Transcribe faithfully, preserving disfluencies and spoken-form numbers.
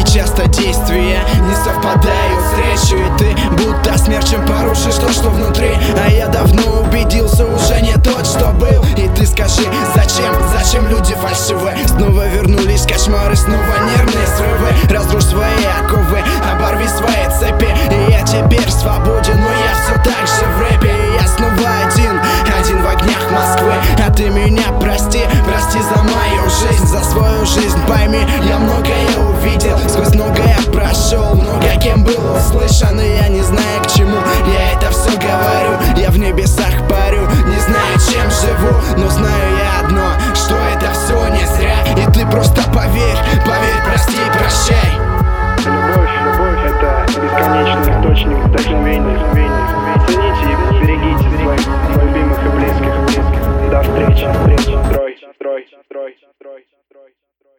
часто действия не совпадают с речью, и ты будто смерчем порушишь то, что внутри. А я давно убедился, уже не тот, что был. И ты скажи, зачем, зачем люди фальшивы? Снова вернулись кошмары, снова нервные срывы. Разрушь свои оковы, оборви свои цепи, и я теперь свободен, но я все так же в рэпе. И я снова один, один в огнях Москвы. А ты меня прости, прости за мою жизнь, за свою жизнь. Пойми, я многое увидел, сквозь многое прошел, много кем был услышан, и я не знаю к чему я это все говорю. Я в небесах парю, не знаю, чем живу, но знаю я одно, что это все не зря. И ты просто поверь, поверь, прости и прощай. Любовь, любовь — это бесконечный источник вдохновения. Цените и берегите своих любимых и близких. До встречи.